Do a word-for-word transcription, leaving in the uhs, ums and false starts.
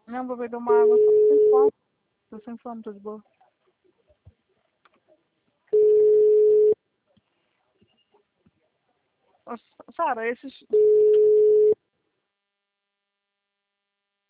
Não, vou beber uma água. Tô sem fome. Tô sem fome, tô de boa. Ô, Sara, esses...